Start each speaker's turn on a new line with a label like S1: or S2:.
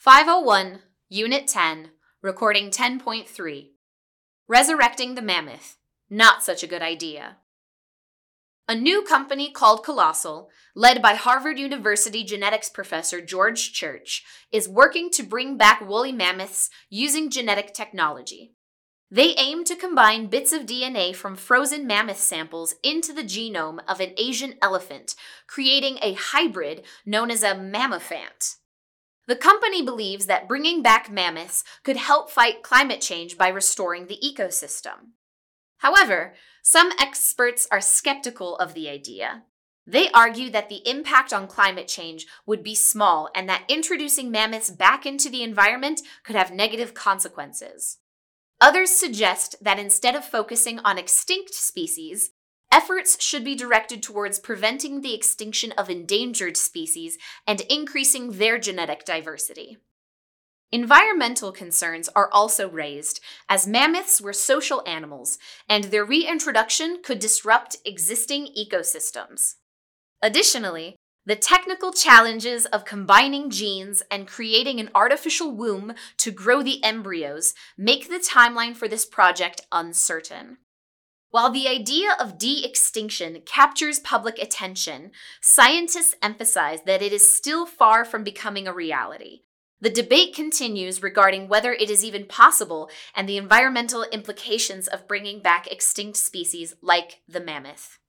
S1: 501, Unit 10, Recording 10.3. Resurrecting the Mammoth. Not such a good idea. A new company called Colossal, led by Harvard University genetics professor George Church, is working to bring back woolly mammoths using genetic technology. They aim to combine bits of DNA from frozen mammoth samples into the genome of an Asian elephant, creating a hybrid known as a mammophant. The company believes that bringing back mammoths could help fight climate change by restoring the ecosystem. However, some experts are skeptical of the idea. They argue that the impact on climate change would be small and that introducing mammoths back into the environment could have negative consequences. Others suggest that instead of focusing on extinct species, efforts should be directed towards preventing the extinction of endangered species and increasing their genetic diversity. Environmental concerns are also raised, as mammoths were social animals, and their reintroduction could disrupt existing ecosystems. Additionally, the technical challenges of combining genes and creating an artificial womb to grow the embryos make the timeline for this project uncertain. While the idea of de-extinction captures public attention, scientists emphasize that it is still far from becoming a reality. The debate continues regarding whether it is even possible and the environmental implications of bringing back extinct species like the mammoth.